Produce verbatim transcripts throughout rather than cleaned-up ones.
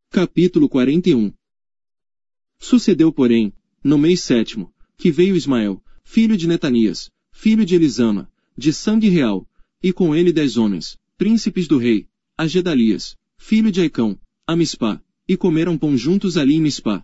Capítulo quarenta e um. Sucedeu, porém, no mês sétimo, que veio Ismael, filho de Netanias, filho de Elisama, de sangue real, e com ele dez homens, príncipes do rei, a Gedalias, filho de Aicão, a Mispá, e comeram pão juntos ali em Mispá.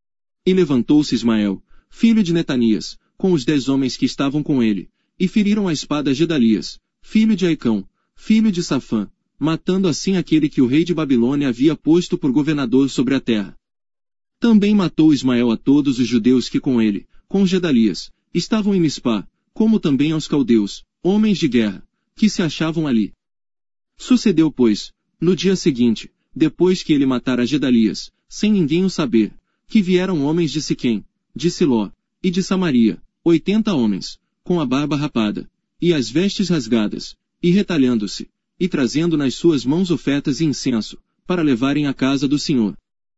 E levantou-se Ismael, filho de Netanias, com os dez homens que estavam com ele, e feriram a espada a Gedalias, filho de Aicão, filho de Safã, matando assim aquele que o rei de Babilônia havia posto por governador sobre a terra. Também matou Ismael a todos os judeus que com ele, com Gedalias, estavam em Mispá, como também aos caldeus, homens de guerra, que se achavam ali. Sucedeu, pois, no dia seguinte, depois que ele matara Gedalias, sem ninguém o saber, que vieram homens de Siquém, de Siló, e de Samaria, oitenta homens, com a barba rapada, e as vestes rasgadas, e retalhando-se, e trazendo nas suas mãos ofertas e incenso, para levarem à casa do Senhor.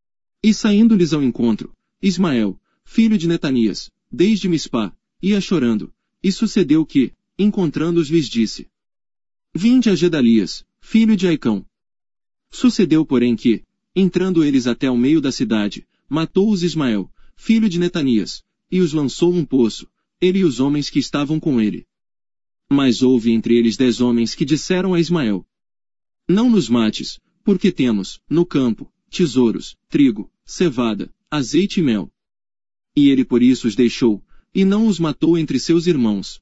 E saindo-lhes ao encontro, Ismael, filho de Netanias, desde Mispá, ia chorando, e sucedeu que, encontrando-os lhes disse: Vinde a Gedalias, filho de Aicão. Sucedeu, porém, que, entrando eles até ao meio da cidade, matou-os Ismael, filho de Netanias, e os lançou num poço, ele e os homens que estavam com ele. Mas houve entre eles dez homens que disseram a Ismael: Não nos mates, porque temos, no campo, tesouros, trigo, cevada, azeite e mel. E ele por isso os deixou, e não os matou entre seus irmãos.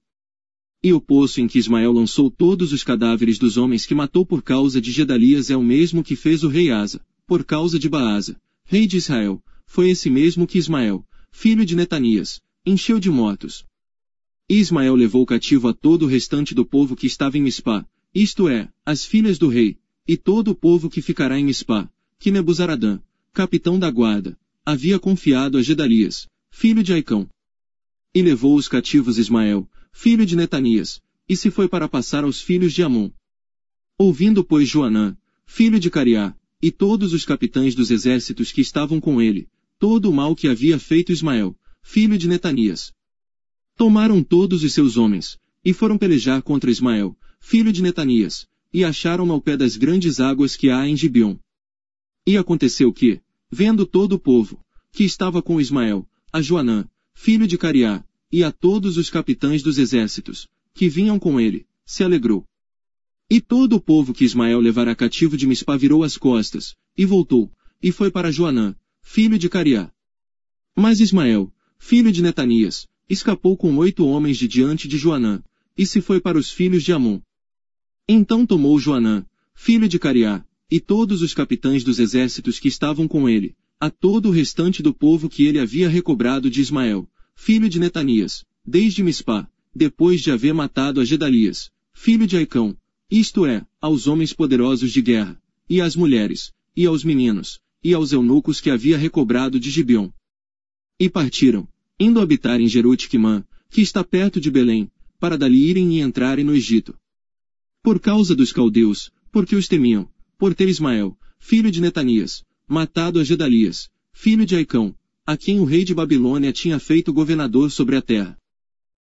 E o poço em que Ismael lançou todos os cadáveres dos homens que matou por causa de Gedalias é o mesmo que fez o rei Asa, por causa de Baasa, rei de Israel, foi esse mesmo que Ismael, filho de Netanias, encheu de mortos. E Ismael levou cativo a todo o restante do povo que estava em Mispá, isto é, as filhas do rei, e todo o povo que ficará em Mispá, que Nebuzaradã, capitão da guarda, havia confiado a Gedalias, filho de Aicão. E levou os cativos Ismael, filho de Netanias, e se foi para passar aos filhos de Amon. Ouvindo, pois, Joanã, filho de Cariá, e todos os capitães dos exércitos que estavam com ele, todo o mal que havia feito Ismael, filho de Netanias, tomaram todos os seus homens, e foram pelejar contra Ismael, filho de Netanias, e acharam-no ao pé das grandes águas que há em Gibeon. E aconteceu que, vendo todo o povo, que estava com Ismael, a Joanã, filho de Cariá, e a todos os capitães dos exércitos, que vinham com ele, se alegrou. E todo o povo que Ismael levara cativo de Mispá virou as costas, e voltou, e foi para Joanã, filho de Cariá. Mas Ismael, filho de Netanias, escapou com oito homens de diante de Joanã, e se foi para os filhos de Amon. Então tomou Joanã, filho de Cariá, e todos os capitães dos exércitos que estavam com ele, a todo o restante do povo que ele havia recobrado de Ismael, filho de Netanias, desde Mispá, depois de haver matado a Gedalias, filho de Aicão, isto é, aos homens poderosos de guerra, e às mulheres, e aos meninos, e aos eunucos que havia recobrado de Gibeon. E partiram, indo habitar em Jerute-Quimã, que está perto de Belém, para dali irem e entrarem no Egito. Por causa dos caldeus, porque os temiam, por ter Ismael, filho de Netanias, matado a Gedalias, filho de Aicão, a quem o rei de Babilônia tinha feito governador sobre a terra.